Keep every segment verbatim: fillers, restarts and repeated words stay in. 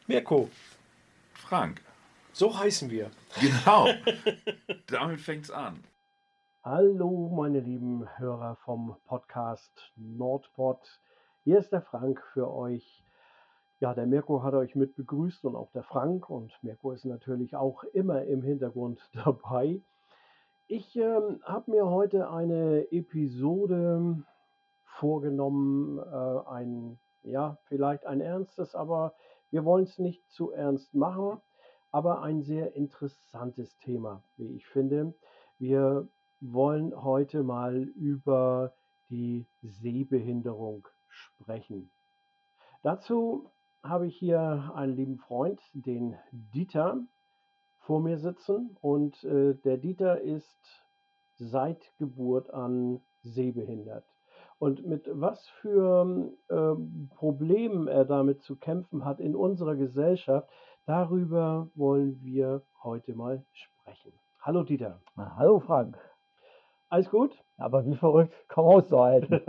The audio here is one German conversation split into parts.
Mirko, Frank. so heißen wir. Genau. Damit fängt's an. Hallo, meine lieben Hörer vom Podcast Nordpod. Hier ist der Frank für euch. Ja, der Mirko hat euch mit begrüßt und auch der Frank. Und Mirko ist natürlich auch immer im Hintergrund dabei. Ich ähm, habe mir heute eine Episode vorgenommen, äh, ein, ja, vielleicht ein ernstes, aber wir wollen es nicht zu ernst machen, aber ein sehr interessantes Thema, wie ich finde. Wir wollen heute mal über die Sehbehinderung sprechen. Dazu habe ich hier einen lieben Freund, den Dieter, vor mir sitzen und äh, der Dieter ist seit Geburt an sehbehindert. Und mit was für ähm, Problemen er damit zu kämpfen hat in unserer Gesellschaft, darüber wollen wir heute mal sprechen. Hallo Dieter. Na, hallo Frank, Alles gut? aber wie verrückt, kaum auszuhalten.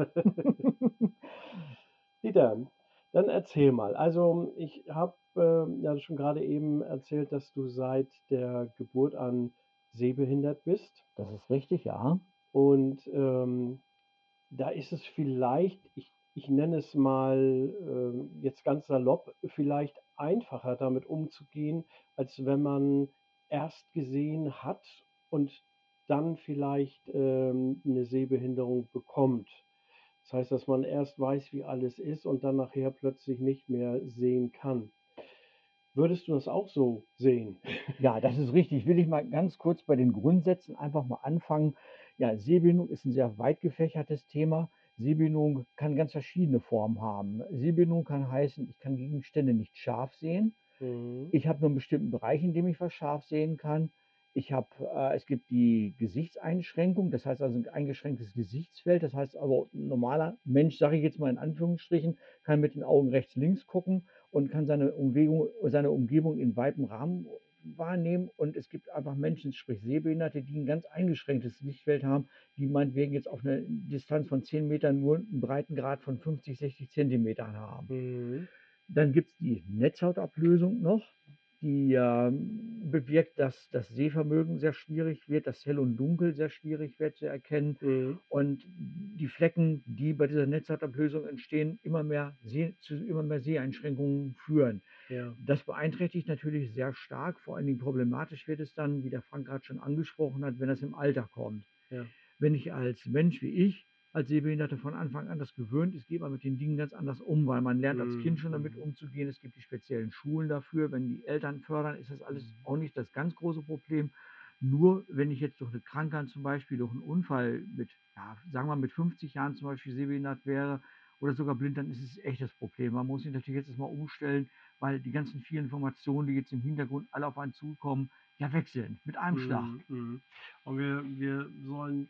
Dieter, dann erzähl mal. Also ich habe äh, ja schon gerade eben erzählt, dass du seit der Geburt an sehbehindert bist. Das ist richtig, ja. Und ähm, da ist es vielleicht, ich, ich nenne es mal ähm, jetzt ganz salopp, vielleicht einfacher damit umzugehen, als wenn man erst gesehen hat und dann vielleicht ähm, eine Sehbehinderung bekommt. Das heißt, dass man erst weiß, wie alles ist und dann nachher plötzlich nicht mehr sehen kann. Würdest du das auch so sehen? Ja, das ist richtig. Will ich mal ganz kurz bei den Grundsätzen einfach mal anfangen. Ja, Sehbehinderung ist ein sehr weit gefächertes Thema. Sehbehinderung kann ganz verschiedene Formen haben. Sehbehinderung kann heißen, ich kann Gegenstände nicht scharf sehen. Mhm. Ich habe nur einen bestimmten Bereich, in dem ich was scharf sehen kann. Ich habe, äh, es gibt die Gesichtseinschränkung, das heißt also ein eingeschränktes Gesichtsfeld. Das heißt also, ein normaler Mensch, sage ich jetzt mal in Anführungsstrichen, kann mit den Augen rechts, links gucken und kann seine Umgebung, seine Umgebung in weitem Rahmen wahrnehmen. Und es gibt einfach Menschen, sprich Sehbehinderte, die ein ganz eingeschränktes Sichtfeld haben, die meinetwegen jetzt auf einer Distanz von zehn Metern nur einen Breitengrad von fünfzig, sechzig Zentimetern haben. Mhm. Dann gibt es die Netzhautablösung noch, die ähm, bewirkt, dass das Sehvermögen sehr schwierig wird, dass Hell und Dunkel sehr schwierig wird zu erkennen Mhm. und die Flecken, die bei dieser Netzhautablösung entstehen, immer mehr Seh, zu immer mehr Seheinschränkungen führen. Ja. Das beeinträchtigt natürlich sehr stark, vor allen Dingen problematisch wird es dann, wie der Frank gerade schon angesprochen hat, wenn das im Alter kommt. Ja. Wenn ich als Mensch wie ich, als Sehbehinderte von Anfang an das gewöhnt ist, geht man mit den Dingen ganz anders um, weil man lernt als Kind schon damit Mhm. umzugehen. Es gibt die speziellen Schulen dafür. Wenn die Eltern fördern, ist das alles auch nicht das ganz große Problem. Nur wenn ich jetzt durch eine Krankheit zum Beispiel, durch einen Unfall mit, ja, sagen wir mal mit fünfzig Jahren zum Beispiel sehbehindert wäre oder sogar blind, dann ist es ein echtes Problem. Man muss sich natürlich jetzt erstmal umstellen, weil die ganzen vielen Informationen, die jetzt im Hintergrund alle auf einen zukommen, ja wechseln mit einem Schlag. Mhm. Mhm. Und wir, wir sollen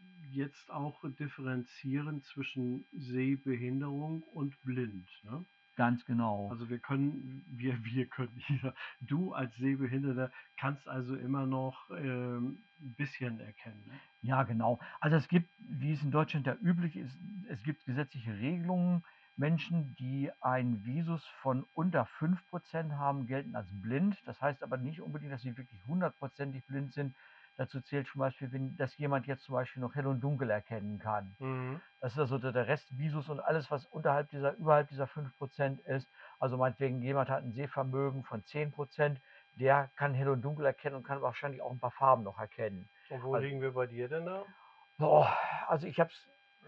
jetzt auch differenzieren zwischen Sehbehinderung und blind. Ne? Ganz genau. Also wir können, wir, wir können hier, du als Sehbehinderter kannst also immer noch ähm, ein bisschen erkennen. Ne? Ja, genau. Also es gibt, wie es in Deutschland ja üblich ist, es gibt gesetzliche Regelungen. Menschen, die ein Visus von unter fünf Prozent haben, gelten als blind. Das heißt aber nicht unbedingt, dass sie wirklich hundertprozentig blind sind. Dazu zählt zum Beispiel, wenn, dass jemand jetzt zum Beispiel noch hell und dunkel erkennen kann. Mhm. Das ist also der der Rest Visus und alles, was unterhalb dieser, überhalb dieser fünf Prozent ist. Also meinetwegen, jemand hat ein Sehvermögen von zehn Prozent, der kann hell und dunkel erkennen und kann wahrscheinlich auch ein paar Farben noch erkennen. Und wo Also, liegen wir bei dir denn da? boah, also ich habe es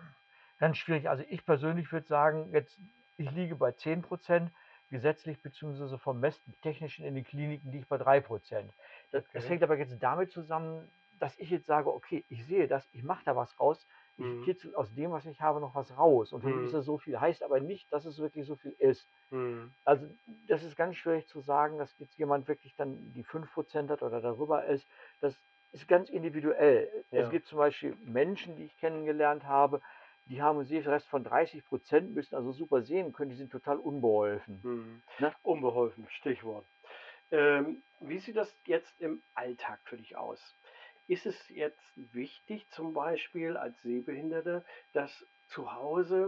ganz schwierig. Also ich persönlich würde sagen, jetzt, ich liege bei zehn Prozent, gesetzlich bzw. vom Messtechnischen in den Kliniken liege ich bei drei Prozent. Das, das Okay. hängt aber jetzt damit zusammen, dass ich jetzt sage, okay, ich sehe das, ich mache da was raus, ich Mhm. kitzel aus dem, was ich habe, noch was raus. Und für mich Mhm. ist das so viel, heißt aber nicht, dass es wirklich so viel ist. Mhm. Also das ist ganz schwierig zu sagen, dass jetzt jemand wirklich dann die fünf Prozent hat oder darüber ist. Das ist ganz individuell. Es Ja. gibt zum Beispiel Menschen, die ich kennengelernt habe, die haben einen Sehrest von dreißig Prozent, müssen also super sehen können, die sind total unbeholfen. Mhm. Ne? Unbeholfen, Stichwort. Ähm, wie sieht das jetzt im Alltag für dich aus? Ist es jetzt wichtig, zum Beispiel als Sehbehinderter, dass zu Hause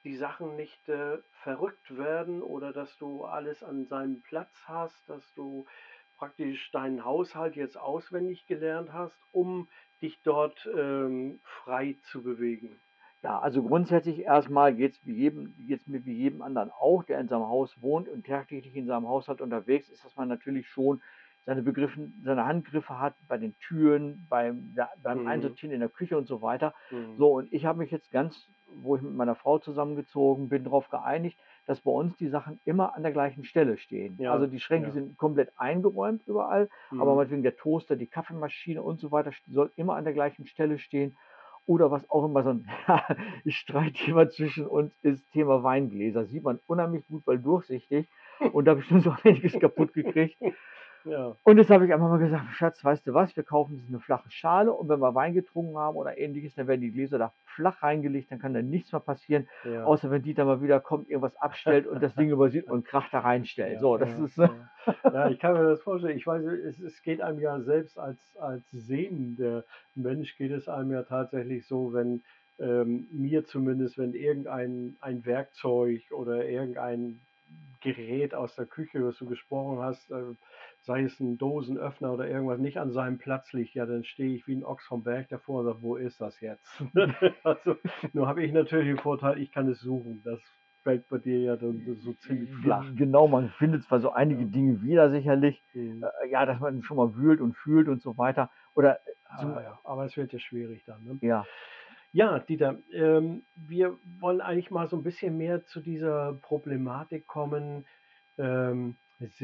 die Sachen nicht äh, verrückt werden oder dass du alles an seinem Platz hast, dass du praktisch deinen Haushalt jetzt auswendig gelernt hast, um dich dort ähm, frei zu bewegen. Ja, also grundsätzlich erstmal geht's wie jedem geht's mir wie jedem anderen auch, der in seinem Haus wohnt und tagtäglich in seinem Haushalt unterwegs ist, dass man natürlich schon seine Begriffen seine Handgriffe hat bei den Türen, beim ja, beim Mhm. Einsortieren in der Küche und so weiter. Mhm. So, und ich habe mich jetzt ganz, wo ich mit meiner Frau zusammengezogen bin, darauf geeinigt, dass bei uns die Sachen immer an der gleichen Stelle stehen. Also Ja, die Schränke ja. sind komplett eingeräumt überall, aber Mhm. meinetwegen der Toaster, die Kaffeemaschine und so weiter soll immer an der gleichen Stelle stehen. Oder was auch immer so ein Streitthema zwischen uns ist, Thema Weingläser. Sieht man unheimlich gut, weil durchsichtig. Und da habe ich schon so einiges kaputt gekriegt. Ja, Und jetzt habe ich einfach mal gesagt, Schatz, weißt du was, wir kaufen uns eine flache Schale und wenn wir Wein getrunken haben oder ähnliches, dann werden die Gläser da flach reingelegt, dann kann da nichts mehr passieren, ja, außer wenn Dieter mal wieder kommt, irgendwas abstellt und das Ding übersieht und Krach da reinstellt. ja, So, das ja, ist, äh, ja. Ja, ich kann mir das vorstellen. Ich weiß, es, es geht einem ja selbst als, als sehender Mensch geht es einem ja tatsächlich so, wenn ähm, mir zumindest, wenn irgendein ein Werkzeug oder irgendein Gerät aus der Küche, was du gesprochen hast, äh, sei es ein Dosenöffner oder irgendwas, nicht an seinem Platz liegt, ja, dann stehe ich wie ein Ochs vom Berg davor und sage, wo ist das jetzt? Also, nur habe ich natürlich den Vorteil, ich kann es suchen. Das fällt bei dir ja dann so ziemlich flach. Gen genau, man findet zwar so einige Ja. Dinge wieder sicherlich, Mhm. äh, ja, dass man schon mal wühlt und fühlt und so weiter. Oder äh, zum, Ah, ja. Aber es wird ja schwierig dann, ne? ja. Ja, Dieter, ähm, wir wollen eigentlich mal so ein bisschen mehr zu dieser Problematik kommen, ähm,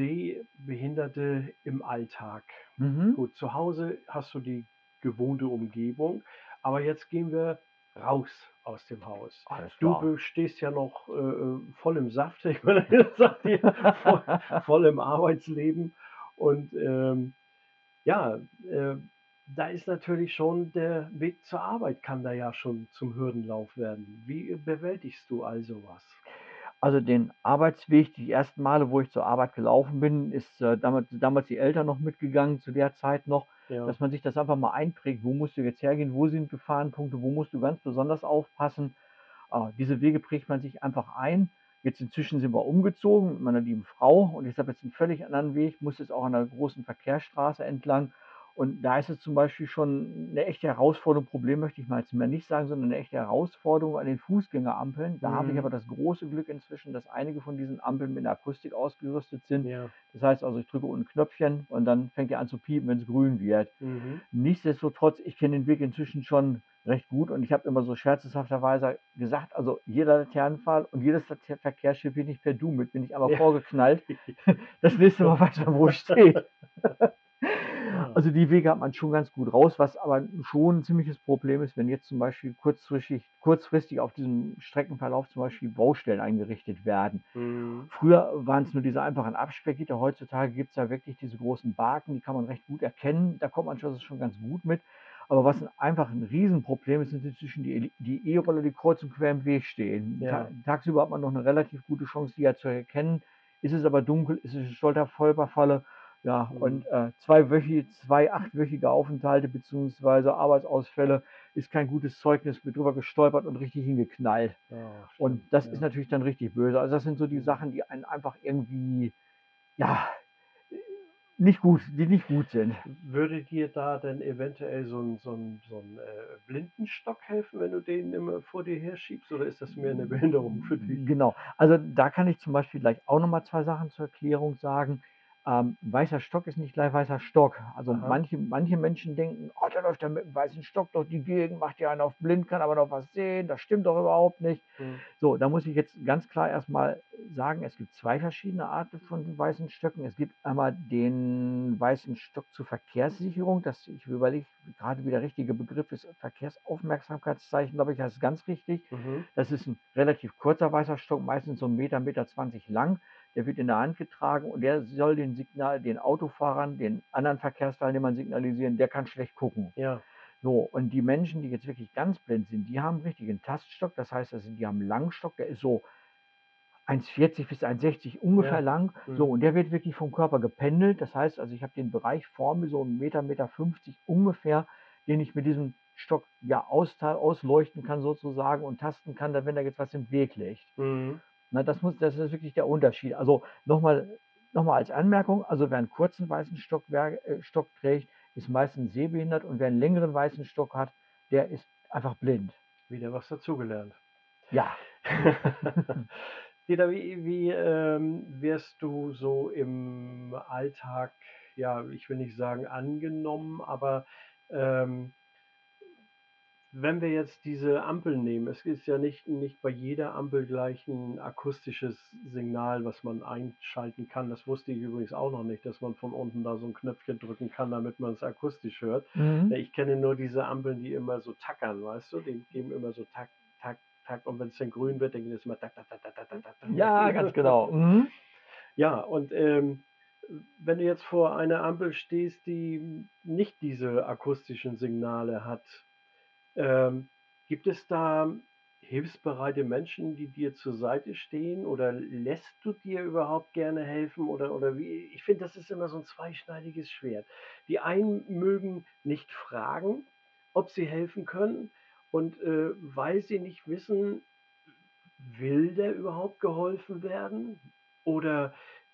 Sehbehinderte im Alltag. Mhm. Gut, zu Hause hast du die gewohnte Umgebung, aber jetzt gehen wir raus aus dem Haus. Alles Du klar. be- stehst ja noch äh, äh, voll im Saft, ich meine, das sagt ihr, voll, voll im Arbeitsleben und ähm, ja, äh, da ist natürlich schon der Weg zur Arbeit kann da ja schon zum Hürdenlauf werden. Wie bewältigst du all sowas? Also den Arbeitsweg, die ersten Male, wo ich zur Arbeit gelaufen bin, ist äh, damals, damals die Eltern noch mitgegangen, zu der Zeit noch, Ja. dass man sich das einfach mal einprägt. Wo musst du jetzt hergehen? Wo sind Gefahrenpunkte? Wo musst du ganz besonders aufpassen? Ah, diese Wege prägt man sich einfach ein. Jetzt inzwischen sind wir umgezogen mit meiner lieben Frau und ich habe jetzt einen völlig anderen Weg, muss jetzt auch an der großen Verkehrsstraße entlang. Und da ist es zum Beispiel schon eine echte Herausforderung. Problem möchte ich mal jetzt mehr nicht sagen, sondern eine echte Herausforderung an den Fußgängerampeln. Da habe ich aber Mhm. das große Glück inzwischen, dass einige von diesen Ampeln mit einer Akustik ausgerüstet sind. Ja. Das heißt also, ich drücke unten ein Knöpfchen und dann fängt er an zu piepen, wenn es grün wird. Mhm. Nichtsdestotrotz, ich kenne den Weg inzwischen schon recht gut und ich habe immer so scherzhafterweise gesagt, also jeder Laternenpfahl und jedes Later- Verkehrsschild bin ich per Du mit, bin ich aber Ja. vorgeknallt. Das nächste Mal weiß man, wo es steht. Ja. Also die Wege hat man schon ganz gut raus, was aber schon ein ziemliches Problem ist, wenn jetzt zum Beispiel kurzfristig, kurzfristig auf diesem Streckenverlauf zum Beispiel Baustellen eingerichtet werden. Mhm. Früher waren es nur diese einfachen Absperrgitter, heutzutage gibt es ja wirklich diese großen Baken, die kann man recht gut erkennen, da kommt man schon, schon ganz gut mit. Aber was ein, einfach ein Riesenproblem ist, sind inzwischen die die E-Roller, die kreuz und quer im Weg stehen. Ta Ja. tagsüber hat man noch eine relativ gute Chance, die ja zu erkennen. Ist es aber dunkel, ist es eine Stolperfalle, ja, und Mhm. äh, zweiwöchige, zwei achtwöchige Aufenthalte beziehungsweise Arbeitsausfälle ist kein gutes Zeugnis, wird drüber gestolpert und richtig hingeknallt. Ja, Und stimmt. das ist Ja. natürlich dann richtig böse. Also das sind so die Mhm. Sachen, die einen einfach irgendwie, ja, nicht gut, die nicht gut sind. Würde dir da denn eventuell so ein, so ein, so ein äh, Blindenstock helfen, wenn du den immer vor dir herschiebst, oder ist das mehr eine Behinderung für dich? Genau. Also da kann ich zum Beispiel gleich auch nochmal zwei Sachen zur Erklärung sagen. Ähm, weißer Stock ist nicht gleich weißer Stock. Also Aha. manche, manche Menschen denken, oh, der läuft ja mit einem weißen Stock durch die Gegend, macht ja einen auf blind, kann aber noch was sehen. Das stimmt doch überhaupt nicht. Mhm. So, da muss ich jetzt ganz klar erstmal sagen, es gibt zwei verschiedene Arten von weißen Stöcken. Es gibt einmal den weißen Stock zur Verkehrssicherung. Das, ich überlege gerade, wie der richtige Begriff ist. Verkehrsaufmerksamkeitszeichen, glaube ich, heißt es ganz richtig. Mhm. Das ist ein relativ kurzer weißer Stock, meistens so ein Meter, Meter zwanzig lang. Der wird in der Hand getragen und der soll den Signal, den Autofahrern, den anderen Verkehrsteilnehmern signalisieren, der kann schlecht gucken. Ja. So, und die Menschen, die jetzt wirklich ganz blind sind, die haben richtig einen Taststock. Das heißt, also, die haben einen Langstock, der ist so eins vierzig bis eins sechzig ungefähr Ja. lang. So, Mhm. und der wird wirklich vom Körper gependelt. Das heißt, also ich habe den Bereich vor mir, so einen Meter, Meter fünfzig ungefähr, den ich mit diesem Stock ja austa ausleuchten kann sozusagen und tasten kann, dann wenn da jetzt was im Weg liegt. Mhm. Na, das muss das ist wirklich der Unterschied. Also, nochmal noch mal als Anmerkung, also wer einen kurzen weißen Stockwerk äh, Stock trägt, ist meistens sehbehindert und wer einen längeren weißen Stock hat, der ist einfach blind. Wieder was dazugelernt. Ja. Peter, wie, wie ähm, wirst du so im Alltag, ja, ich will nicht sagen angenommen, aber ähm, wenn wir jetzt diese Ampel nehmen, es ist ja nicht, nicht bei jeder Ampel gleich ein akustisches Signal, was man einschalten kann. Das wusste ich übrigens auch noch nicht, dass man von unten da so ein Knöpfchen drücken kann, damit man es akustisch hört. Mhm. Ich kenne nur diese Ampeln, die immer so tackern, weißt du? Die geben immer so Tack, Tack, Tack. Und wenn es dann grün wird, dann geht es immer Tack, Tack, Tack, Tack, Tack, Tack, Tack. Ja, ganz genau. Mhm. Ja, und ähm, wenn du jetzt vor einer Ampel stehst, die nicht diese akustischen Signale hat, ähm, gibt es da hilfsbereite Menschen, die dir zur Seite stehen oder lässt du dir überhaupt gerne helfen oder, oder wie? Ich finde, das ist immer so ein zweischneidiges Schwert. Die einen mögen nicht fragen, ob sie helfen können und äh, weil sie nicht wissen, will der überhaupt geholfen werden oder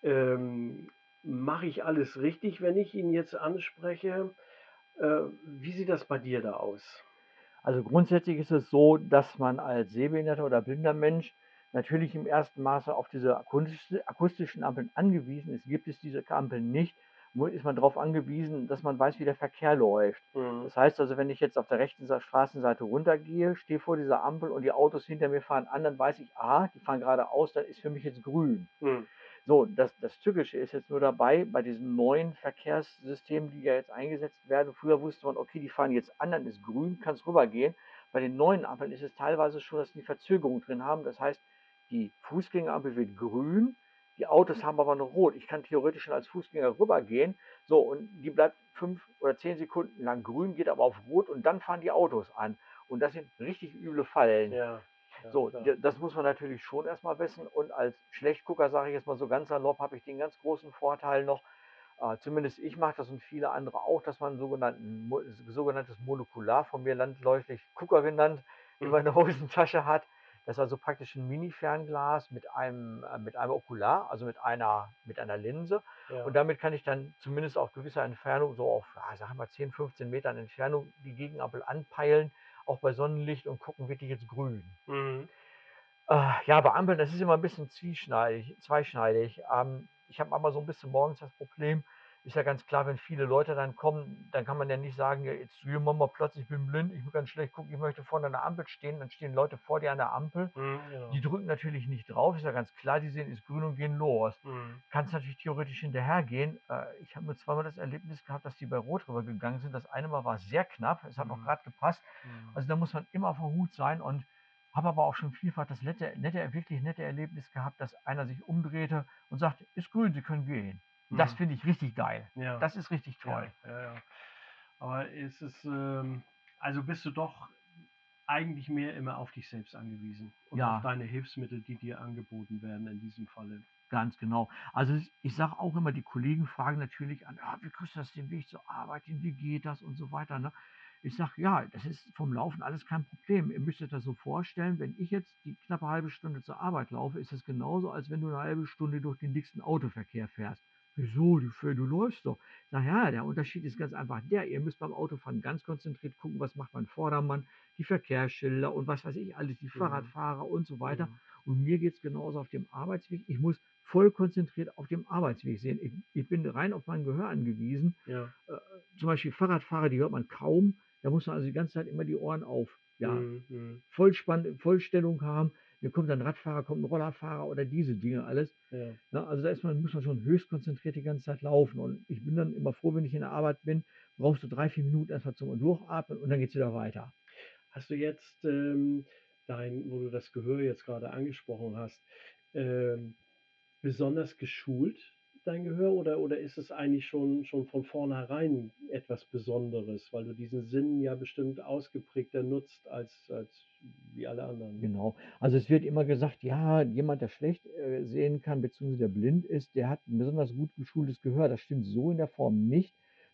ähm, mache ich alles richtig, wenn ich ihn jetzt anspreche? Äh, wie sieht das bei dir da aus? Also grundsätzlich ist es so, dass man als sehbehinderter oder blinder Mensch natürlich im ersten Maße auf diese akustisch- akustischen Ampeln angewiesen ist. Gibt es diese Ampeln nicht, nur ist man darauf angewiesen, dass man weiß, wie der Verkehr läuft. Mhm. Das heißt also, wenn ich jetzt auf der rechten Sa- Straßenseite runtergehe, stehe vor dieser Ampel und die Autos hinter mir fahren an, dann weiß ich, aha, die fahren geradeaus, dann ist für mich jetzt grün. Mhm. So, das, das Tückische ist jetzt nur dabei, bei diesen neuen Verkehrssystemen, die ja jetzt eingesetzt werden. Früher wusste man, okay, die fahren jetzt an, dann ist grün, kann es rübergehen. Bei den neuen Ampeln ist es teilweise schon, dass die Verzögerung drin haben. Das heißt, die Fußgängerampel wird grün, die Autos haben aber noch rot. Ich kann theoretisch schon als Fußgänger rübergehen. So, und die bleibt fünf oder zehn Sekunden lang grün, geht aber auf rot und dann fahren die Autos an. Und das sind richtig üble Fallen. Ja, ja, So, klar. d- das muss man natürlich schon erstmal wissen. Und als Schlechtgucker, sage ich jetzt mal so ganz salopp, habe ich den ganz großen Vorteil noch, äh, zumindest ich mache das und viele andere auch, dass man ein sogenannten, mo- sogenanntes Monokular, von mir landläufig Gucker genannt, in Mhm. meiner Hosentasche hat. Das ist also praktisch ein Mini-Fernglas mit einem, äh, mit einem Okular, also mit einer, mit einer Linse. Ja. Und damit kann ich dann zumindest auf gewisser Entfernung, so auf, ja, sagen wir mal zehn, fünfzehn Metern Entfernung, die Gegenampel anpeilen, auch bei Sonnenlicht und gucken, wird die jetzt grün. Mhm. Äh, ja, bei Ampeln, das ist immer ein bisschen zwieschneidig zweischneidig. Ähm, ich habe manchmal so ein bisschen morgens das Problem, ist ja ganz klar, wenn viele Leute dann kommen, dann kann man ja nicht sagen: „Ja, jetzt hier mach mal Platz, ich bin blind, ich kann ganz schlecht gucken, ich möchte vorne an der Ampel stehen.“ Dann stehen Leute vor dir an der Ampel, Mhm, genau. die drücken natürlich nicht drauf, ist ja ganz klar, die sehen, ist grün und gehen los. Mhm. Kannst natürlich theoretisch hinterhergehen. Äh, ich habe nur zweimal das Erlebnis gehabt, dass die bei Rot rübergegangen sind. Das eine Mal war es sehr knapp, es hat noch Mhm. gerade gepasst. Mhm. Also, da muss man immer auf der Hut sein und habe aber auch schon vielfach das nette, nette, wirklich nette Erlebnis gehabt, dass einer sich umdrehte und sagte: „Ist grün, Sie können gehen.“ Das Mhm. finde ich richtig geil. Ja, Das ist richtig ja, toll. ja, ja. Aber ist es, ähm, also bist du doch eigentlich mehr immer auf dich selbst angewiesen und auf Ja, deine Hilfsmittel, die dir angeboten werden in diesem Falle. ganz genau. Also, ich ich sage auch immer, die Kollegen fragen natürlich an: „Ah, wie kriegst du das den Weg zur Arbeit hin? Wie geht das?“ und so weiter, ne? Ich sage: „Ja, das ist vom Laufen alles kein Problem. Ihr müsst euch das so vorstellen, wenn ich jetzt die knappe halbe Stunde zur Arbeit laufe, ist es genauso, als wenn du eine halbe Stunde durch den dicksten Autoverkehr fährst.“ „Wieso? Du fäh du läufst doch.“ Sag: „Ja, der Unterschied ist ganz einfach der, ihr müsst beim Autofahren ganz konzentriert gucken, was macht mein Vordermann, die Verkehrsschilder und was weiß ich alles, die Mhm. Fahrradfahrer und so weiter. Mhm. Und mir geht es genauso auf dem Arbeitsweg. Ich muss voll konzentriert auf dem Arbeitsweg sehen. Ich, ich bin rein auf mein Gehör angewiesen. Ja. Äh, zum Beispiel Fahrradfahrer, die hört man kaum. Da muss man also die ganze Zeit immer die Ohren auf. Ja, Mhm. Mhm. Vollspann, Vollstellung haben. Dann kommt ein Radfahrer, kommt ein Rollerfahrer oder diese Dinge alles. Ja. Ja, also da ist man, muss man schon höchst konzentriert die ganze Zeit laufen. Und ich bin dann immer froh, wenn ich in der Arbeit bin, brauchst du drei, vier Minuten erstmal zum Durchatmen und dann geht es wieder weiter. Hast du jetzt ähm, dein, wo du das Gehör jetzt gerade angesprochen hast, ähm, besonders geschult, dein Gehör, oder, oder ist es eigentlich schon, schon von vornherein etwas Besonderes, weil du diesen Sinn ja bestimmt ausgeprägter nutzt als, als wie alle anderen? Genau. Also es wird immer gesagt, ja, jemand, der schlecht äh, sehen kann, beziehungsweise der blind ist, der hat ein besonders gut geschultes Gehör. Das stimmt so in der Form nicht,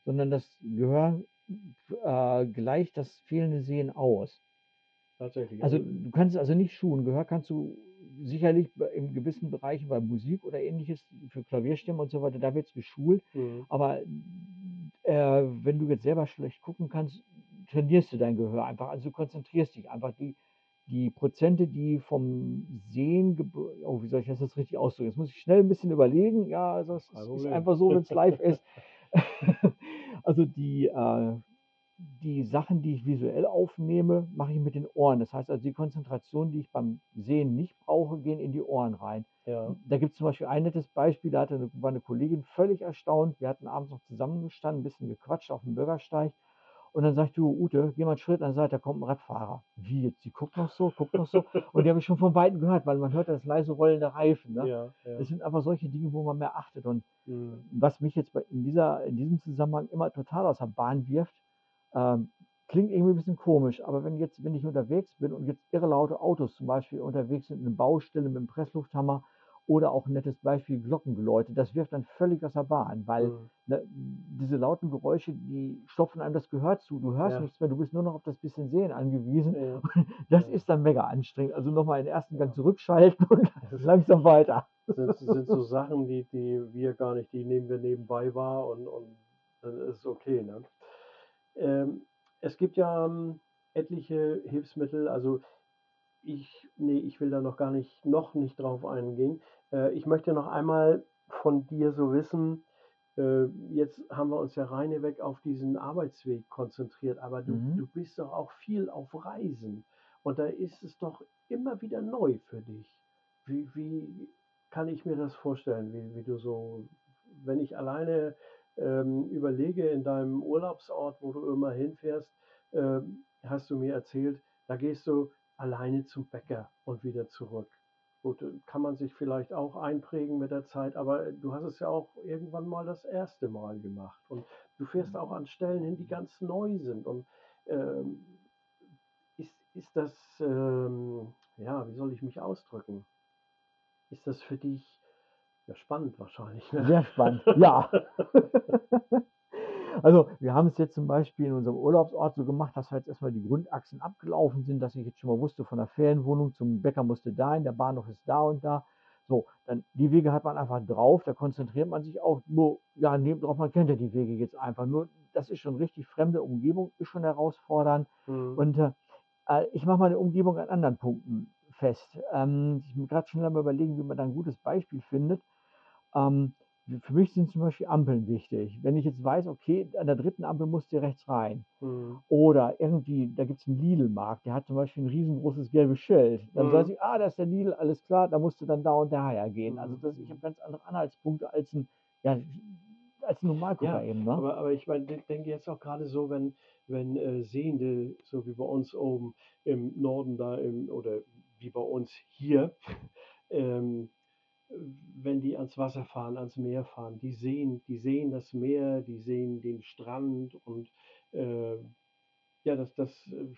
sondern das Gehör äh, gleicht das fehlende Sehen aus. Tatsächlich. Also Also, du kannst also nicht schulen. Gehör kannst du sicherlich bei- in gewissen Bereichen bei Musik oder ähnliches, für Klavierstimmen und so weiter, da wird es geschult. mhm. Aber äh, wenn du jetzt selber schlecht gucken kannst, trainierst du dein Gehör einfach. Also du konzentrierst dich einfach. Die, die Prozente, die vom Sehen, gebo- oh, wie soll ich das jetzt richtig ausdrücken? Jetzt muss ich schnell ein bisschen überlegen. Ja, also es Kein ist, ist Problem. einfach so, wenn es live ist. Also die, äh, die Sachen, die ich visuell aufnehme, mache ich mit den Ohren. Das heißt also, die Konzentration, die ich beim Sehen nicht brauche, gehen in die Ohren rein. Ja. Da gibt es zum Beispiel ein nettes Beispiel, da hatte eine, war eine Kollegin völlig erstaunt. Wir hatten abends noch zusammengestanden, ein bisschen gequatscht auf dem Bürgersteig. Und dann sagt du, Ute, geh mal einen Schritt an der Seite, da kommt ein Radfahrer. Wie jetzt? Die guckt noch so, guckt noch so. Und die habe ich schon von Weitem gehört, weil man hört das leise Rollen der Reifen. Ne? Ja, ja. Das sind einfach solche Dinge, wo man mehr achtet. Und Mhm. was mich jetzt bei, in, dieser, in diesem Zusammenhang immer total aus der Bahn wirft, ähm, klingt irgendwie ein bisschen komisch, aber wenn jetzt, wenn ich unterwegs bin und jetzt irre laute Autos zum Beispiel unterwegs sind, eine Baustelle mit einem Presslufthammer oder auch ein nettes Beispiel Glockengeläute, das wirft dann völlig aus der Bahn, weil Mhm. ne, diese lauten Geräusche, die stopfen einem das Gehör zu. Du hörst Ja. nichts mehr, du bist nur noch auf das bisschen Sehen angewiesen. Ja. Das Ja. ist dann mega anstrengend. Also nochmal den ersten Gang Ja. zurückschalten und langsam weiter. Das sind, sind so Sachen, die, die wir gar nicht, die nehmen wir nebenbei wahr und, und dann ist es okay. Ne? Ähm, es gibt ja ähm, etliche Hilfsmittel, also ich, nee, ich will da noch gar nicht, noch nicht drauf eingehen. Äh, ich möchte noch einmal von dir so wissen, äh, jetzt haben wir uns ja reinweg auf diesen Arbeitsweg konzentriert, aber du, Mhm. du bist doch auch viel auf Reisen und da ist es doch immer wieder neu für dich. Wie, wie kann ich mir das vorstellen, wie, wie du so, wenn ich alleine ähm, überlege in deinem Urlaubsort, wo du immer hinfährst, ähm, hast du mir erzählt, da gehst du alleine zum Bäcker und wieder zurück. Gut, äh, kann man sich vielleicht auch einprägen mit der Zeit, aber äh, du hast es ja auch irgendwann mal das erste Mal gemacht. Und du fährst auch an Stellen hin, die ganz neu sind. Und ähm, ist, ist das, ähm, ja, wie soll ich mich ausdrücken? Ist das für dich ja, spannend wahrscheinlich, ne? Sehr spannend, ja. Also wir haben es jetzt zum Beispiel in unserem Urlaubsort so gemacht, dass wir jetzt erstmal die Grundachsen abgelaufen sind, dass ich jetzt schon mal wusste, von der Ferienwohnung zum Bäcker musste dahin, der Bahnhof ist da und da. So, dann die Wege hat man einfach drauf, da konzentriert man sich auch nur, ja, neben drauf, man kennt ja die Wege jetzt einfach. Nur, das ist schon richtig fremde Umgebung, ist schon herausfordernd. Mhm. Und äh, äh, ich mache meine Umgebung an anderen Punkten fest. Ähm, ich muss gerade schnell mal überlegen, wie man da ein gutes Beispiel findet. Ähm, für mich sind zum Beispiel Ampeln wichtig. Wenn ich jetzt weiß, okay, an der dritten Ampel musst du rechts rein. Mhm. Oder irgendwie, da gibt es einen Lidl-Markt, der hat zum Beispiel ein riesengroßes gelbes Schild. Dann weiß Mhm. ich, ah, da ist der Lidl, alles klar, da musst du dann da und daher gehen. Also Mhm. das, ich habe ganz andere Anhaltspunkte als ein, ja, als ein Normalgucker Ja, eben, ne? aber, aber ich meine, de- denke jetzt auch gerade so, wenn, wenn äh, Sehende, so wie bei uns oben im Norden da im, oder wie bei uns hier, ähm, wenn die ans Wasser fahren, ans Meer fahren, die sehen, die sehen das Meer, die sehen den Strand und äh, ja, das, das, äh,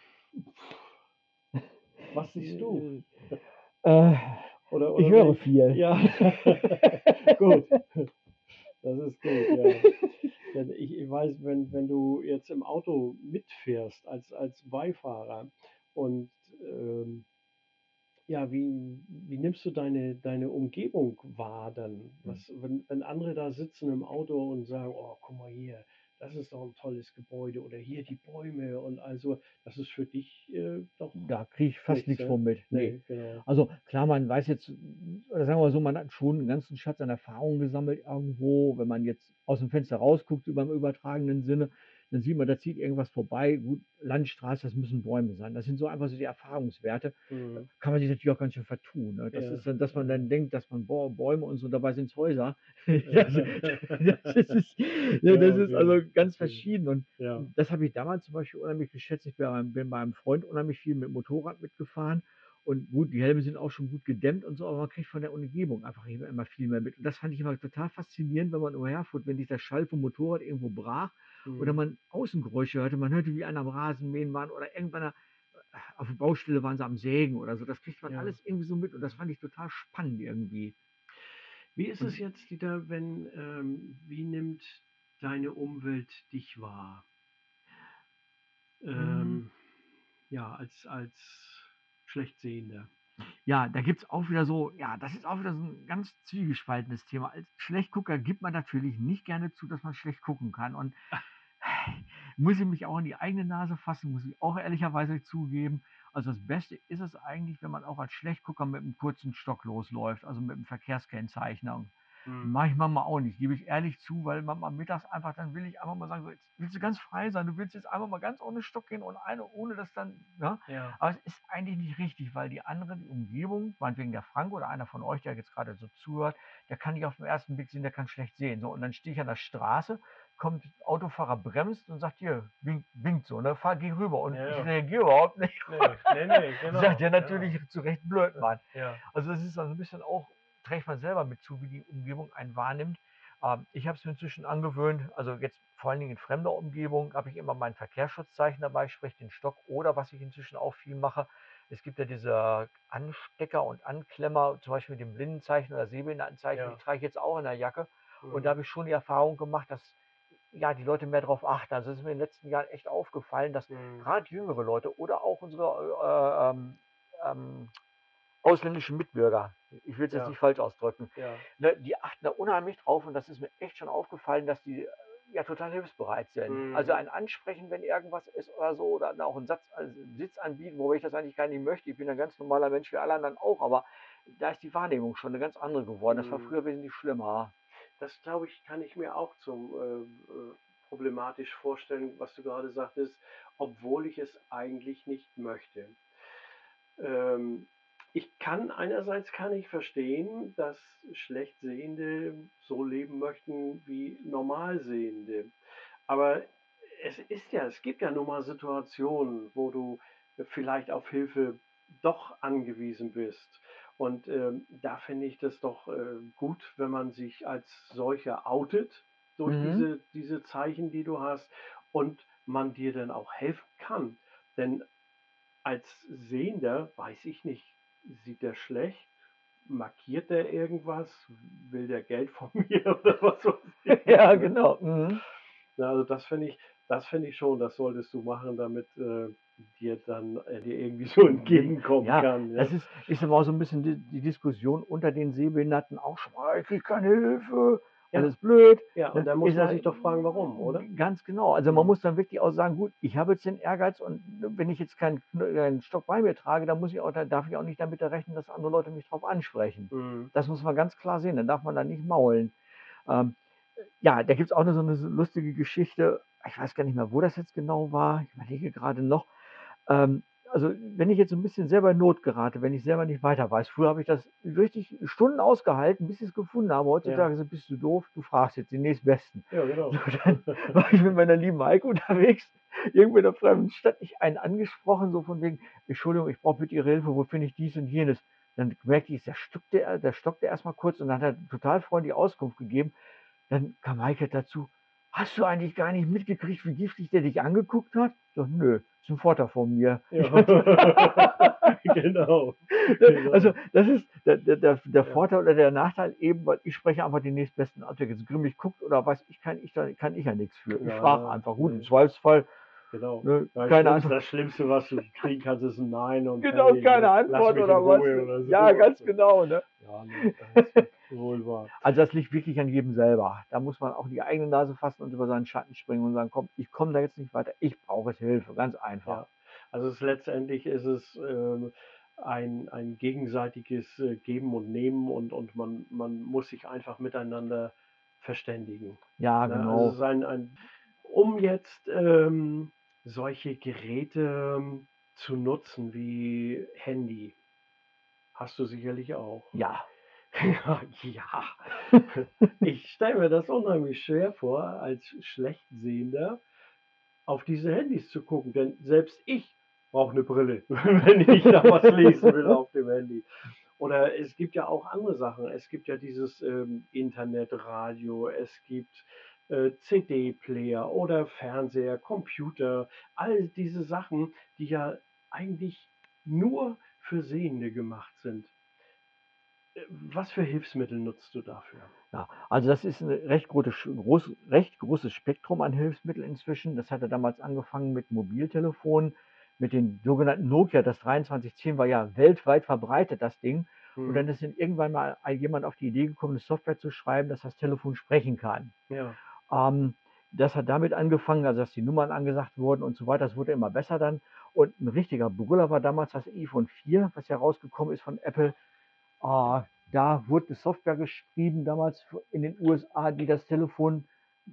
was siehst du? Äh, Oder, ich oder wenn höre ich, viel. ja, gut, das ist gut, ja. Denn ich, ich weiß, wenn, wenn du jetzt im Auto mitfährst als, als Beifahrer und ähm, ja, wie, wie nimmst du deine, deine Umgebung wahr dann? Was, wenn, wenn andere da sitzen im Auto und sagen, oh, guck mal hier, das ist doch ein tolles Gebäude oder hier die Bäume und also, das ist für dich äh, doch Da kriege ich fast nichts, nichts ne? von mit. Nee. Nee, genau. Also klar, man weiß jetzt, oder sagen wir mal so, man hat schon einen ganzen Schatz an Erfahrungen gesammelt irgendwo. Wenn man jetzt aus dem Fenster rausguckt, über im übertragenen Sinne, dann sieht man, da zieht irgendwas vorbei. Gut, Landstraße, das müssen Bäume sein. Das sind so einfach so die Erfahrungswerte. Da Mhm. kann man sich natürlich auch ganz schön vertun. Ne? Das Ja, ist dann, dass man dann ja, denkt, dass man boah, Bäume und so, dabei sind es Häuser. ja. Das, das ist, ja, Ja, das ist also okay, ganz okay. verschieden. Und Ja. das habe ich damals zum Beispiel unheimlich geschätzt. Ich bin bei bin bei einem Freund unheimlich viel mit Motorrad mitgefahren. Und gut, die Helme sind auch schon gut gedämmt und so, aber man kriegt von der Umgebung einfach immer immer viel mehr mit. Und das fand ich immer total faszinierend, wenn man umherfuhr, wenn sich der Schall vom Motorrad irgendwo brach oder Mhm. man Außengeräusche hörte. Man hörte, wie einer am Rasenmähen waren oder irgendwann auf der Baustelle waren sie am Sägen oder so. Das kriegt man Ja. alles irgendwie so mit und das fand ich total spannend irgendwie. Wie ist es Und jetzt wieder, wenn, ähm, wie nimmt deine Umwelt dich wahr? Mhm. Ähm, ja, als, als Schlechtsehender. Ja, da gibt es auch wieder so, ja, das ist auch wieder so ein ganz zwiegespaltenes Thema. Als Schlechtgucker gibt man natürlich nicht gerne zu, dass man schlecht gucken kann. Und muss ich mich auch in die eigene Nase fassen, muss ich auch ehrlicherweise zugeben. Also das Beste ist es eigentlich, wenn man auch als Schlechtgucker mit einem kurzen Stock losläuft, also mit einem Verkehrskennzeichner. Und Hm. mache ich manchmal auch nicht, gebe ich ehrlich zu, weil manchmal mittags einfach, dann will ich einfach mal sagen, so, jetzt willst du ganz frei sein, du willst jetzt einfach mal ganz ohne Stock gehen und eine, ohne dass dann, ja. Ja. Aber es ist eigentlich nicht richtig, weil die andere, die Umgebung, meinetwegen der Frank oder einer von euch, der jetzt gerade so zuhört, der kann nicht auf den ersten Blick sehen, der kann schlecht sehen. So, und dann stehe ich an der Straße, kommt Autofahrer, bremst und sagt, hier, winkt, winkt so, ne, fahr, geh rüber. Und Ja, ich ja. reagiere überhaupt nicht. Nee, nee, nee, genau. Sagt der Ja. natürlich zu Recht blöd, Mann. Ja. Also das ist dann ein bisschen auch, trägt man selber mit zu, wie die Umgebung einen wahrnimmt. Ähm, ich habe es mir inzwischen angewöhnt, also jetzt vor allen Dingen in fremder Umgebung habe ich immer mein Verkehrsschutzzeichen dabei, sprich den Stock, oder was ich inzwischen auch viel mache, es gibt ja diese Anstecker und Anklemmer, zum Beispiel mit dem Blindenzeichen oder Sehbehindertenzeichen, Ja. die trage ich jetzt auch in der Jacke. Und Mhm. da habe ich schon die Erfahrung gemacht, dass ja, die Leute mehr darauf achten. Also es ist mir in den letzten Jahren echt aufgefallen, dass Mhm. gerade jüngere Leute oder auch unsere äh, ähm, ähm, ausländischen Mitbürger, ich will es jetzt Ja. nicht falsch ausdrücken, Ja. ne, die achten da unheimlich drauf und das ist mir echt schon aufgefallen, dass die äh, ja total hilfsbereit sind. Also Mhm. ein Ansprechen, wenn irgendwas ist oder so, oder auch einen Satz, also einen Sitz anbieten, wobei ich das eigentlich gar nicht möchte. Ich bin ein ganz normaler Mensch wie alle anderen auch, aber da ist die Wahrnehmung schon eine ganz andere geworden. Das war Mhm. früher wesentlich schlimmer. Das glaube ich, kann ich mir auch zum äh, äh, problematisch vorstellen, was du gerade sagtest, obwohl ich es eigentlich nicht möchte. Ähm, ich kann einerseits kann ich verstehen, dass Schlechtsehende so leben möchten wie Normalsehende. Aber es ist ja, es gibt ja nun mal Situationen, wo du vielleicht auf Hilfe doch angewiesen bist. Und ähm, da finde ich das doch äh, gut, wenn man sich als solcher outet durch Mhm. diese, diese Zeichen, die du hast und man dir dann auch helfen kann. Denn als Sehender weiß ich nicht, sieht der schlecht? Markiert der irgendwas? Will der Geld von mir oder was weiß ich? Ja, Ne? genau. Mhm. Na, also das finde ich, das finde ich schon, das solltest du machen, damit äh, dir dann äh, dir irgendwie so entgegenkommen Ja, kann. Ja, das ist, ist aber auch so ein bisschen die, die Diskussion unter den Sehbehinderten auch schon mal, ich kriege keine Hilfe, ja, alles blöd. ja, und Ne? da muss Ich man sag, sich doch fragen, warum, oder? ganz genau. Also man Mhm. muss dann wirklich auch sagen, gut, ich habe jetzt den Ehrgeiz und wenn ich jetzt keinen, keinen Stock bei mir trage, dann muss ich auch, dann darf ich auch nicht damit rechnen, dass andere Leute mich darauf ansprechen. Mhm. Das muss man ganz klar sehen, dann darf man da nicht maulen. Ähm, ja, da gibt es auch noch so eine lustige Geschichte. Ich weiß gar nicht mehr, wo das jetzt genau war. Ich überlege gerade noch. Ähm, also, wenn ich jetzt so ein bisschen selber in Not gerate, wenn ich selber nicht weiter weiß. Früher habe ich das richtig Stunden ausgehalten, bis ich es gefunden habe. Ja, Heutzutage so: „Bist du doof? Du fragst jetzt den Nächstbesten." ja, genau. So, dann war ich mit meiner lieben Heike unterwegs, irgendwo in 'ner fremden Stadt. Ich einen angesprochen, so von wegen: „Entschuldigung, ich brauche bitte Ihre Hilfe, wo finde ich dies und jenes?" Dann merkte ich, der stockte er der stockte erst mal kurz und dann hat er total freundlich Auskunft gegeben. Dann kam Heike dazu: „Hast du eigentlich gar nicht mitgekriegt, wie giftig der dich angeguckt hat?" Ich sage: „Nö, ist 'n Vater von mir." Ich hatte Ja, genau, also, genau. das ist der der der der Ja, Vorteil oder der Nachteil eben, weil ich spreche einfach den nächstbesten an. Ob der jetzt grimmig guckt oder weiß ich, kann ich da kann ich ja nichts für. Ich ja, frage ja, einfach. Gut, im nee, Zweifelsfall, genau. ne, Ja, das keine Schlimmste, Antwort. das Schlimmste, was du kriegen kannst, ist ein Nein und Genau, hey, keine ne, lass Antwort mich in oder was, Ruhe ne? oder Ja, sowas. ganz Ne? genau, ne? Ja, ne, das ist wohl wahr. Also, das liegt wirklich an jedem selber. Da muss man auch die eigene Nase fassen und über seinen Schatten springen und sagen: „Komm, ich komme da jetzt nicht weiter. Ich brauche jetzt Hilfe." Ganz einfach. Ja, also es letztendlich ist es ähm, ein, ein gegenseitiges äh, Geben und Nehmen und, und man, man muss sich einfach miteinander verständigen. Ja, Ne? Also es genau. ist ein, ein um jetzt ähm, solche Geräte ähm, zu nutzen wie Handy, hast du sicherlich auch. Ja. Ja, ja. Ich stelle mir das unheimlich schwer vor, als Schlechtsehender auf diese Handys zu gucken, denn selbst ich brauche eine Brille, wenn ich da was lesen will auf dem Handy. Oder es gibt ja auch andere Sachen. Es gibt ja dieses ähm, Internetradio, es gibt äh, C D-Player oder Fernseher, Computer, all diese Sachen, die ja eigentlich nur für Sehende gemacht sind. Äh, Was für Hilfsmittel nutzt du dafür? Ja, also das ist 'n recht grote sch groß recht großes Spektrum an Hilfsmitteln inzwischen. Das hatte damals angefangen mit Mobiltelefonen, mit den sogenannten Nokia. Das dreiundzwanzig zehn war ja weltweit verbreitet, das Ding. Und dann Mhm. ist dann irgendwann mal ein jemand auf die Idee gekommen, 'ne Software zu schreiben, dass das Telefon sprechen kann. Ja. Ähm, Das hat damit angefangen, also dass die Nummern angesagt wurden und so weiter. Das wurde immer besser dann. Und 'n richtiger Brüller war damals das iPhone vier, was ja rausgekommen ist von Apple. Ah, da wurde 'ne Software geschrieben damals f in den U S A, die das Telefon,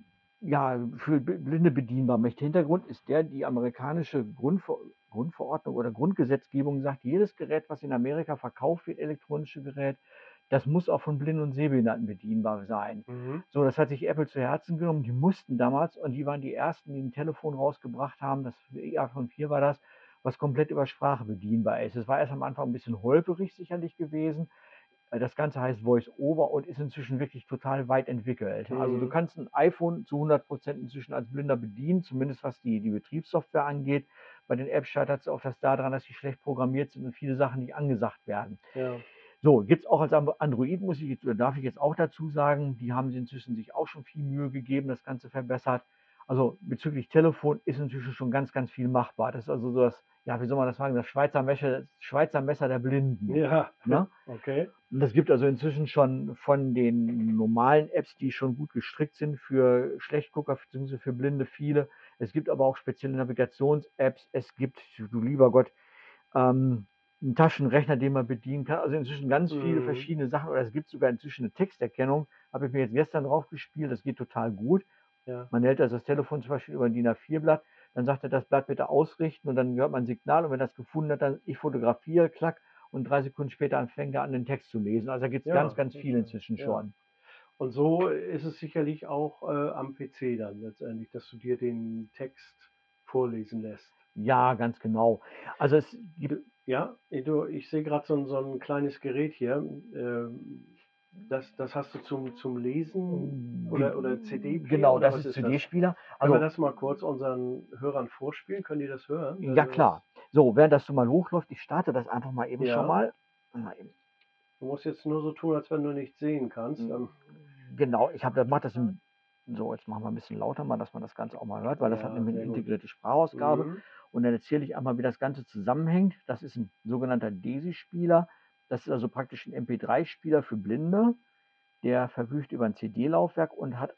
ja, für B Blinde bedienbar macht. Hintergrund ist der, die amerikanische Grundver Grundverordnung oder Grundgesetzgebung sagt, jedes Gerät, was in Amerika verkauft wird, elektronische Gerät, das muss auch von Blinden und Sehbehinderten bedienbar sein. Mhm. So, das hat sich Apple zu Herzen genommen. Die mussten damals und die waren die Ersten, die 'n Telefon rausgebracht haben, das iPhone vier war das, was komplett über Sprache bedienbar ist. Es war erst am Anfang 'n bisschen holperig sicherlich gewesen. Äh, das Ganze heißt Voice over und ist inzwischen wirklich total weit entwickelt. Also, du Mhm. kannst 'n iPhone zu hundert Prozent inzwischen als Blinder bedienen, zumindest was die die Betriebssoftware angeht. Bei den Apps scheitert's oft das daran, dass sie schlecht programmiert sind und viele Sachen nicht angesagt werden. Ja. So, gibt's auch als Am Android, muss ich jetzt oder darf ich jetzt auch dazu sagen, die haben sie inzwischen sich auch schon viel Mühe gegeben, das Ganze verbessert. Also, bezüglich Telefon ist inzwischen schon ganz, ganz viel machbar. Das ist also so das, ja, wie soll man das sagen, das Schweizer Mescher Schweizer Messer der Blinden, Ja. ne? Okay. Und das gibt also inzwischen schon von den normalen Apps, die schon gut gestrickt sind für Schlechtgucker beziehungsweise für Blinde viele. Es gibt aber auch spezielle Navigations-Apps. Es gibt, du lieber Gott, ähm, 'n Taschenrechner, den man bedienen kann. Also inzwischen ganz viele Mhm. verschiedene Sachen oder es gibt sogar inzwischen 'ne Texterkennung. Habe ich mir jetzt gestern drauf gespielt, das geht total gut. Ja. Man hält also das Telefon zum Beispiel über 'n DIN A vier Blatt, dann sagt er: „Das Blatt bitte ausrichten" und dann hört man 'n Signal und wenn er's gefunden hat, dann: „Ich fotografiere", klack, und drei Sekunden später fängt er an, den Text zu lesen. Also, da gibt's ganz, Ja, ganz das ist viel ja inzwischen ja. schon. Und so ist es sicherlich auch, äh, am P C dann letztendlich, dass du dir den Text vorlesen lässt. Ja, ganz genau. Also, es gibt Du ja, äh, du, ich sehe grad so 'n so 'n kleines Gerät hier. Ähm, das das hast du zum zum Lesen hm, ge oder oder C D-Player genau, oder das was ist ist das? C D-Spieler. Können wir Also das mal kurz unseren Hörern vorspielen? Können die das hören? ja Also, klar. das So, während das so mal hochläuft, ich starte das einfach mal eben schon ja, mal. Mal eben. du musst jetzt nur so tun, als wenn du nichts sehen kannst, Hm, dann genau, ich habe das mache das im so, jetzt machen wir 'n bisschen lauter mal, dass man das Ganze auch mal hört, weil das hat ja, nämlich 'ne sehr gut. integrierte Sprachausgabe. Mhm. Und dann erzähle ich einmal, wie das Ganze zusammenhängt. Das ist 'n sogenannter DESI-Spieler. Das ist also praktisch 'n M P drei Spieler für Blinde. Der verfügt über 'n C D-Laufwerk und hat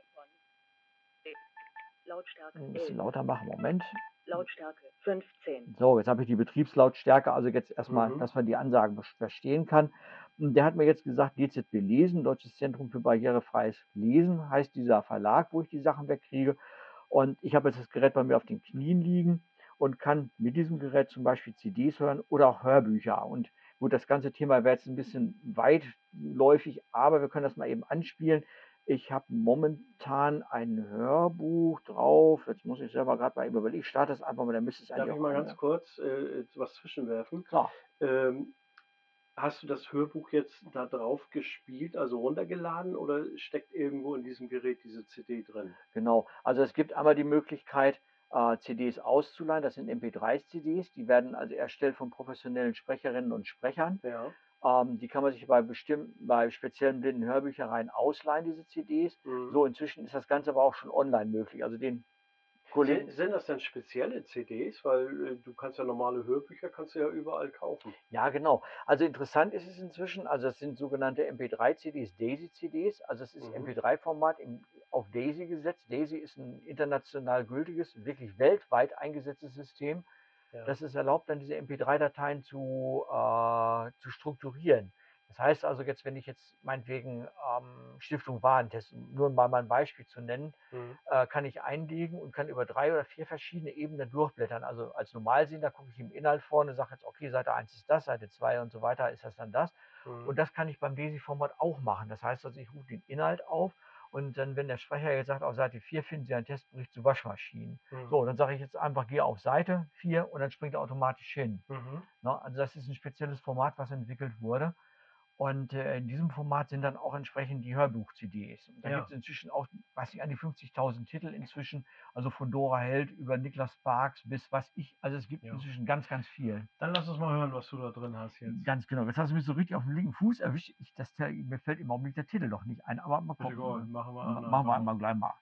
Lautstärke 'n bisschen elf. lauter machen, Moment. Lautstärke fünfzehn. So, jetzt habe ich die Betriebslautstärke, also jetzt erst mal, Mhm. dass man die Ansagen bes verstehen kann. Hm, der hat mir jetzt gesagt, D Z B Lesen, Deutsches Zentrum für barrierefreies Lesen, heißt dieser Verlag, wo ich die Sachen wegkriege. Und ich habe jetzt das Gerät bei mir auf den Knien liegen und kann mit diesem Gerät zum Beispiel C Ds hören oder auch Hörbücher. Und gut, das ganze Thema wäre jetzt 'n bisschen weitläufig, aber wir können das mal eben anspielen. Ich habe momentan ein Hörbuch drauf. Jetzt muss ich selber grad mal eben überlegen. Ich starte das einfach mal, dann müsste es Darf eigentlich ich auch mal ganz anhören. kurz, äh, jetzt was zwischenwerfen? Klar, Ähm, Hast du das Hörbuch jetzt da drauf gespielt, also runtergeladen oder steckt irgendwo in diesem Gerät diese C D drin? genau. Also, es gibt einmal die Möglichkeit, äh, C Ds auszuleihen. Das sind M P drei C Ds. Die werden also erstellt von professionellen Sprecherinnen und Sprechern. Ja. Ähm, die kann man sich bei bestimmten bei speziellen blinden Hörbüchereien ausleihen, diese C Ds. Mhm. So, inzwischen ist das Ganze aber auch schon online möglich. Also, den Sind Kollegen sind das denn spezielle C Ds? Weil, äh, du kannst ja normale Hörbücher kannst du ja überall kaufen. ja, genau. Also, interessant ist es inzwischen, also, das sind sogenannte M P drei C Ds, DAISY-C Ds. Also, es ist Mhm. M P drei Format im auf DAISY gesetzt. DAISY ist 'n international gültiges, wirklich weltweit eingesetztes System. Ja. Das es erlaubt, dann diese M P drei Dateien zu äh, zu strukturieren. Das heißt also jetzt, wenn ich jetzt meinetwegen, ähm, Stiftung Warentest, um nur mal mal 'n Beispiel zu nennen, Mhm. äh, kann ich einlegen und kann über drei oder vier verschiedene Ebenen durchblättern. Also, als Normalsehender gucke ich im Inhalt vorne, sage jetzt: „Okay, Seite eins ist das, Seite zwei und so weiter ist das dann das." Mhm. Und das kann ich beim DAISY-Format auch machen. Das heißt also, ich rufe den Inhalt auf und dann, wenn der Sprecher jetzt sagt: „Auf Seite vier finden Sie einen Testbericht zu Waschmaschinen." Mhm. So, dann sage ich jetzt einfach: „Gehe auf Seite vier" und dann springt er automatisch hin, Mhm. ne? Also, das ist 'n spezielles Format, was entwickelt wurde. Und äh, in diesem Format sind dann auch entsprechend die Hörbuch-C Ds. Und da Ja. gibt es inzwischen auch, weiß ich, an die fünfzigtausend Titel inzwischen, also von Dora Held über Niklas Sparks bis was ich, also es gibt Ja. inzwischen ganz, ganz viel. Dann lass uns mal hören, was du da drin hast jetzt. Ganz genau. Jetzt hast du mich so richtig auf den linken Fuß erwischt. Ich, das, mir fällt im Augenblick der Titel noch nicht ein, aber mal Bitte gucken. Gott, machen wir Ma- an. Machen wir einmal gleich mal.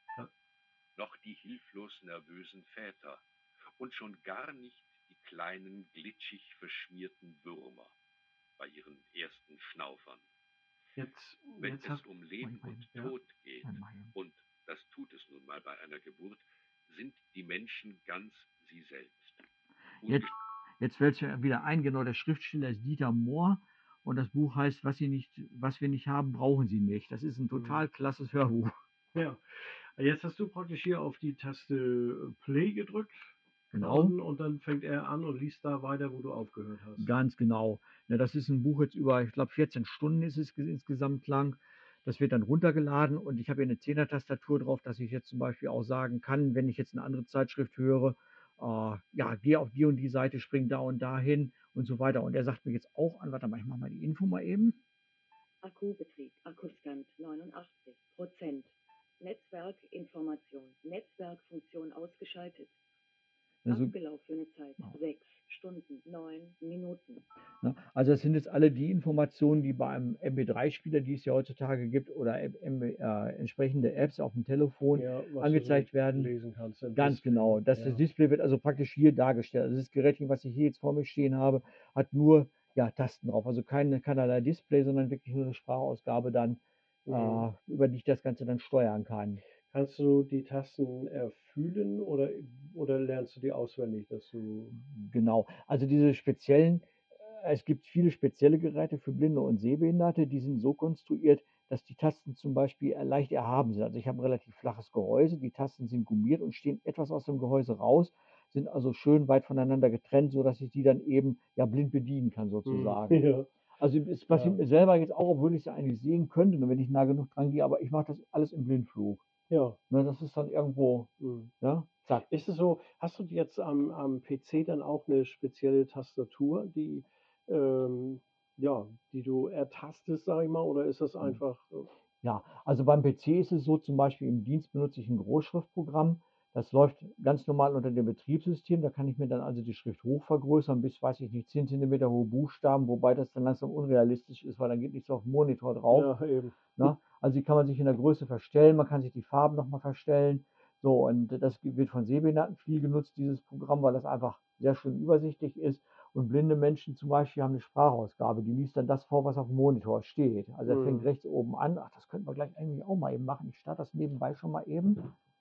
Noch die hilflos nervösen Väter und schon gar nicht die kleinen, glitschig verschmierten Würmer bei ihren ersten Schnaufern. Jetzt, Wenn jetzt es hast, um Leben Mach ich und mal, ja. Tod geht, Ja, mach ich. und das tut es nun mal bei einer Geburt, sind die Menschen ganz sie selbst. Jetzt, jetzt fällt mir wieder ein, genau, der Schriftsteller ist Dieter Mohr und das Buch heißt, was, Sie nicht, was wir nicht haben, brauchen Sie nicht. Das ist ein total klasses Hörbuch. Ja. Jetzt hast du praktisch hier auf die Taste Play gedrückt. Genau. Und, und dann fängt er an und liest da weiter, wo du aufgehört hast. Ganz genau. Ja, das ist ein Buch jetzt über, ich glaube, vierzehn Stunden ist es ges- insgesamt lang. Das wird dann runtergeladen und ich habe hier eine Zehner-Tastatur drauf, dass ich jetzt zum Beispiel auch sagen kann, wenn ich jetzt eine andere Zeitschrift höre, äh, ja, geh auf die und die Seite, spring da und da hin und so weiter. Und er sagt mir jetzt auch an, warte mal, ich mache mal die Info mal eben. Akkubetrieb, Akkustand neunundachtzig Prozent. Netzwerkinformation, Netzwerkfunktion ausgeschaltet. Also, Abgelaufene Zeit sechs Stunden neun Minuten. ne, also das sind jetzt alle die Informationen, die bei einem M P drei Spieler, die es ja heutzutage gibt, oder M- M- äh, entsprechende Apps auf dem Telefon Ja, was angezeigt du so werden. lesen kannst. im Ganz Display, genau. ne? Das, Ja. das Display wird also praktisch hier dargestellt. Also das Gerätchen, was ich hier jetzt vor mir stehen habe, hat nur ja, Tasten drauf. Also keine, keinerlei Display, sondern wirklich nur eine Sprachausgabe dann, Mhm. äh, über die ich das Ganze dann steuern kann. Kannst du die Tasten erfühlen oder, oder lernst du die auswendig, dass du. Genau. Also diese speziellen, äh, es gibt viele spezielle Geräte für Blinde und Sehbehinderte, die sind so konstruiert, dass die Tasten zum Beispiel äh, leicht erhaben sind. Also ich habe ein relativ flaches Gehäuse, die Tasten sind gummiert und stehen etwas aus dem Gehäuse raus, sind also schön weit voneinander getrennt, sodass ich die dann eben ja blind bedienen kann Hm, sozusagen. Ja. Also es passiert Ja. mir selber jetzt auch, obwohl ich es ja eigentlich sehen könnte, nur wenn ich nah genug dran gehe, aber ich mache das alles im Blindflug. Ja. Ne, das ist dann irgendwo, Hm. ja, zack. Ist es so, hast du jetzt am, am P C dann auch eine spezielle Tastatur, die, ähm, ja, die du ertastest, sag ich mal, oder ist das Hm. einfach. äh, Ja, also beim P C ist es so, zum Beispiel im Dienst benutze ich ein Großschriftprogramm. Das läuft ganz normal unter dem Betriebssystem. Da kann ich mir dann also die Schrift hochvergrößern bis, weiß ich nicht, zehn Zentimeter hohe Buchstaben, wobei das dann langsam unrealistisch ist, weil dann geht nichts auf dem Monitor drauf. Ja, eben. Ne? Also die kann man sich in der Größe verstellen, man kann sich die Farben nochmal verstellen. So, und das wird von Sehbehinderten viel genutzt, dieses Programm, weil das einfach sehr schön übersichtlich ist. Und blinde Menschen zum Beispiel haben eine Sprachausgabe, die liest dann das vor, was auf dem Monitor steht. Also er fängt Hm. rechts oben an. Ach, das könnten wir gleich eigentlich auch mal eben machen. Ich starte das nebenbei schon mal eben.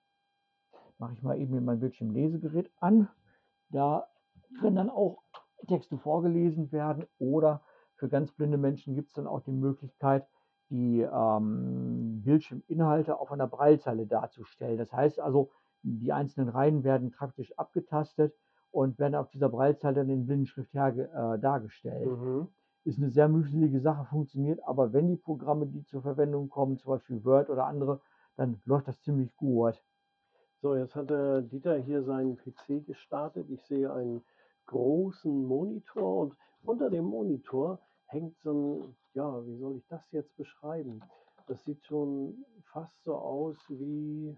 Mache ich mal eben hier mein Bildschirmlesegerät an. Da können dann auch Texte vorgelesen werden oder für ganz blinde Menschen gibt es dann auch die Möglichkeit, die ähm, Bildschirminhalte auf einer Braillezeile darzustellen. Das heißt also, die einzelnen Reihen werden praktisch abgetastet und werden auf dieser Braillezeile dann in Blindenschrift herge- äh, dargestellt. Mhm. Ist eine sehr mühselige Sache, funktioniert aber, wenn die Programme, die zur Verwendung kommen, zum Beispiel Word oder andere, dann läuft das ziemlich gut. So, jetzt hat der Dieter hier seinen P C gestartet. Ich sehe einen großen Monitor und unter dem Monitor hängt so ein, ja, wie soll ich das jetzt beschreiben? Das sieht schon fast so aus wie,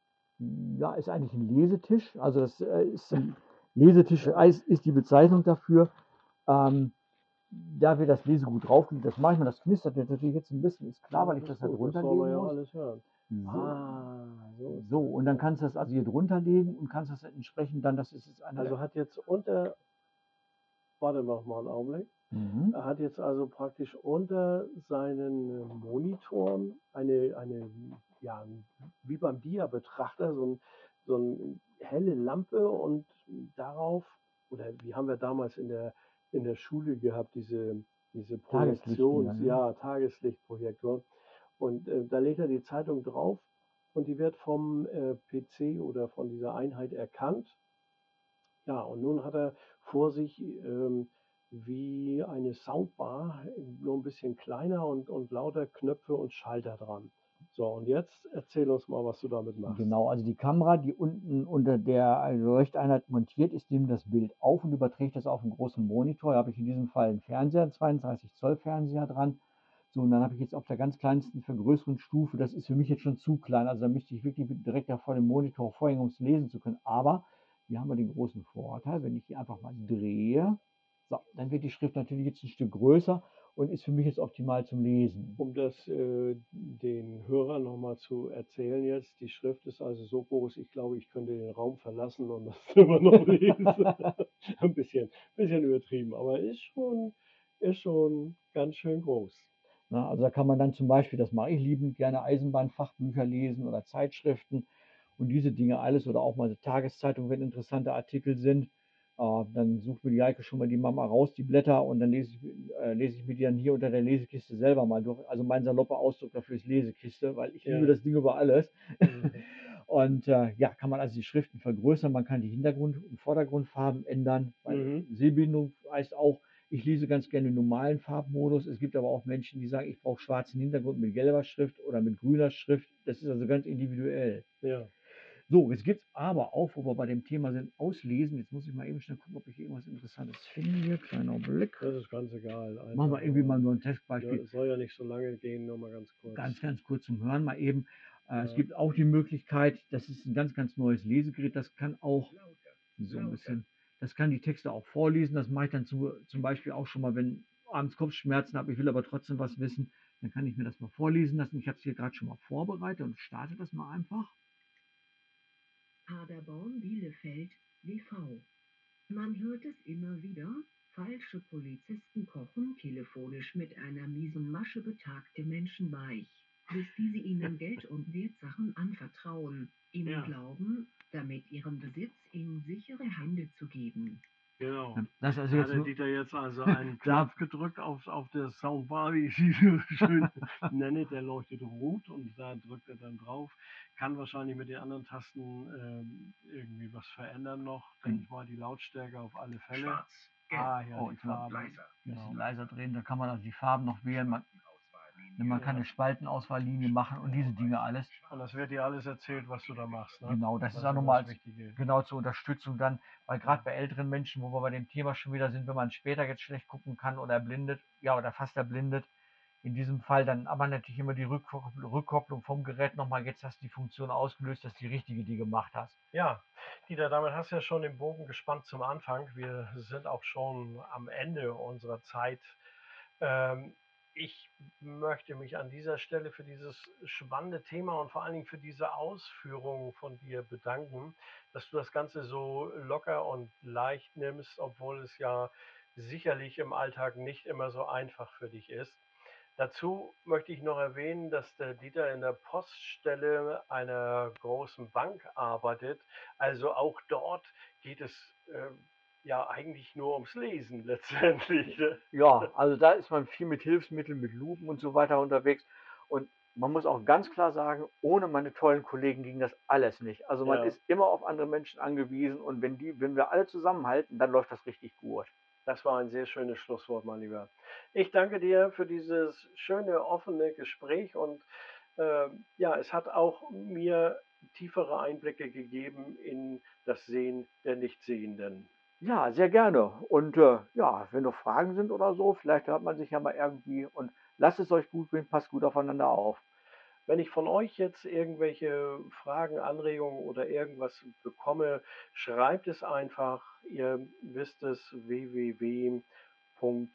Ja, ist eigentlich ein Lesetisch. Also das äh, ist ein Lesetisch ist, ist die Bezeichnung dafür. Ähm, da wir das Lesegut drauflegen, das mache ich mal, das knistert jetzt natürlich jetzt ein bisschen, ist klar, ja, weil ich das das ist halt gut, das wollen wir runterlegen ja muss. alles hören. So, Ah, so ist so, das. und dann kannst du das also hier drunter legen und kannst das entsprechend dann, das ist jetzt eine Also hat jetzt unter, warte noch mal einen Augenblick. Mhm. Er hat jetzt also praktisch unter seinen Monitor eine, eine ja, wie beim Dia-Betrachter, so, ein, so eine helle Lampe und darauf, oder wie haben wir damals in der, in der Schule gehabt, diese, diese Projektions, Tageslichtdinger, ne? ja, Tageslichtprojektor. Und äh, da legt er die Zeitung drauf und die wird vom äh, P C oder von dieser Einheit erkannt. Ja, und nun hat er vor sich ähm, wie eine Soundbar, nur ein bisschen kleiner und, und lauter Knöpfe und Schalter dran. So, und jetzt erzähl uns mal, was du damit machst. Genau, also die Kamera, die unten unter der Leuchteinheit montiert ist, nimmt das Bild auf und überträgt das auf einen großen Monitor. Da habe ich in diesem Fall einen Fernseher, einen zweiunddreißig Zoll Fernseher dran. So, und dann habe ich jetzt auf der ganz kleinsten Vergrößerungsstufe, das ist für mich jetzt schon zu klein, also da müsste ich wirklich direkt da vor dem Monitor vorhängen, um es lesen zu können. Aber hier haben wir den großen Vorteil, wenn ich hier einfach mal drehe, so, dann wird die Schrift natürlich jetzt ein Stück größer und ist für mich jetzt optimal zum Lesen. Um das äh, den Hörern nochmal zu erzählen jetzt, die Schrift ist also so groß, ich glaube, ich könnte den Raum verlassen und das immer noch lesen. Ein bisschen, bisschen übertrieben, aber ist schon, ist schon ganz schön groß. Na, also da kann man dann zum Beispiel, das mache ich liebend gerne, Eisenbahnfachbücher lesen oder Zeitschriften und diese Dinge alles oder auch mal eine Tageszeitung, wenn interessante Artikel sind. Äh, dann sucht mir die Heike schon mal die Mama raus, die Blätter, und dann lese ich, äh, lese ich mir die dann hier unter der Lesekiste selber mal durch. Also mein salopper Ausdruck dafür ist Lesekiste, weil ich Ja. liebe das Ding über alles. Mhm. Und äh, ja, kann man also die Schriften vergrößern, man kann die Hintergrund- und Vordergrundfarben ändern, weil Mhm. Sehbindung heißt auch, ich lese ganz gerne den normalen Farbmodus. Es gibt aber auch Menschen, die sagen, ich brauche schwarzen Hintergrund mit gelber Schrift oder mit grüner Schrift. Das ist also ganz individuell. Ja. So, jetzt gibt es aber auch, wo wir bei dem Thema sind, Auslesen. Jetzt muss ich mal eben schnell gucken, ob ich hier irgendwas Interessantes finde. Hier, kleiner Blick. Das ist ganz egal. Machen wir Einfach irgendwie nur- mal nur ein Testbeispiel. Ja, es soll ja nicht so lange gehen, nur mal ganz kurz. Ganz, ganz kurz zum Hören mal eben. Äh, Es Ja. gibt auch die Möglichkeit, das ist ein ganz, ganz neues Lesegerät, das kann auch so ein bisschen, das kann die Texte auch vorlesen. Das mache ich dann zu, zum Beispiel auch schon mal, wenn ich abends Kopfschmerzen habe, ich will aber trotzdem was wissen, dann kann ich mir das mal vorlesen lassen. Ich habe es hier gerade schon mal vorbereitet und starte das mal einfach. Paderborn, Bielefeld, W V. Man hört es immer wieder, falsche Polizisten kochen telefonisch mit einer miesen Masche betagte Menschen weich, bis diese ihnen Geld und Wertsachen anvertrauen, im Ja. Glauben, damit ihren Besitz in sichere Hände zu geben. Genau. Das ist also Da jetzt hat der nur, Dieter jetzt also einen Da- Knopf gedrückt auf, auf der Soundbar, wie ich sie so schön nenne, der leuchtet rot und da drückt er dann drauf. Kann wahrscheinlich mit den anderen Tasten ähm, irgendwie was verändern noch. Denke ich mal, die Lautstärke auf alle Fälle. Schwarz, gelb, Ah, ja, Oh, die ich glaub, Farben. leiser. ein bisschen Genau. leiser drehen, da kann man also die Farben noch wählen. Man, man kann Ja. eine Spaltenauswahllinie machen und diese Dinge alles. Und das wird dir alles erzählt, was du da machst. Ne? Genau, das, Das ist auch ist nochmal das Wichtige. genau zur Unterstützung dann, weil gerade bei älteren Menschen, wo wir bei dem Thema schon wieder sind, wenn man später jetzt schlecht gucken kann oder erblindet, ja, oder fast erblindet, in diesem Fall dann aber natürlich immer die Rückkoppl- Rückkopplung vom Gerät nochmal, jetzt hast du die Funktion ausgelöst, dass die richtige, die gemacht hast. Ja, Dieter, damit hast du ja schon den Bogen gespannt zum Anfang. Wir sind auch schon am Ende unserer Zeit. Ähm, ich möchte mich an dieser Stelle für dieses spannende Thema und vor allen Dingen für diese Ausführungen von dir bedanken, dass du das Ganze so locker und leicht nimmst, obwohl es ja sicherlich im Alltag nicht immer so einfach für dich ist. Dazu möchte ich noch erwähnen, dass der Dieter in der Poststelle einer großen Bank arbeitet. Also auch dort geht es äh, ja eigentlich nur ums Lesen letztendlich. Ne? Ja, also da ist man viel mit Hilfsmitteln, mit Lupen und so weiter unterwegs. Und man muss auch ganz klar sagen, ohne meine tollen Kollegen ging das alles nicht. Also man Ja. ist immer auf andere Menschen angewiesen und wenn die, wenn wir alle zusammenhalten, dann läuft das richtig gut. Das war ein sehr schönes Schlusswort, mein Lieber. Ich danke dir für dieses schöne, offene Gespräch und ähm, ja, es hat auch mir tiefere Einblicke gegeben in das Sehen der Nichtsehenden. Ja, sehr gerne. Und äh, ja, wenn noch Fragen sind oder so, vielleicht hört man sich ja mal irgendwie und lasst es euch gut gehen, passt gut aufeinander auf. Wenn ich von euch jetzt irgendwelche Fragen, Anregungen oder irgendwas bekomme, schreibt es einfach. Ihr wisst es, w w w punkt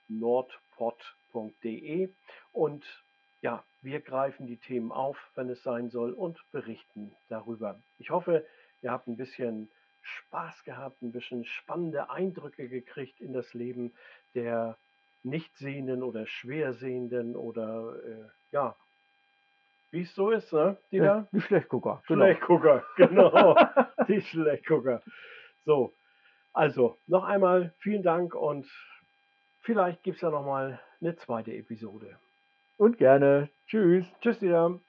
nordpod punkt de und ja, wir greifen die Themen auf, wenn es sein soll und berichten darüber. Ich hoffe, ihr habt ein bisschen Spaß gehabt, ein bisschen spannende Eindrücke gekriegt in das Leben der Nichtsehenden oder Schwersehenden oder äh, ja, wie es so ist, ne, Dieter? Die Schlechtgucker, genau. Schlechtgucker, genau. Die Schlechtgucker. So, also noch einmal vielen Dank und vielleicht gibt es ja noch mal eine zweite Episode. Und gerne. Tschüss. Tschüss, Dieter.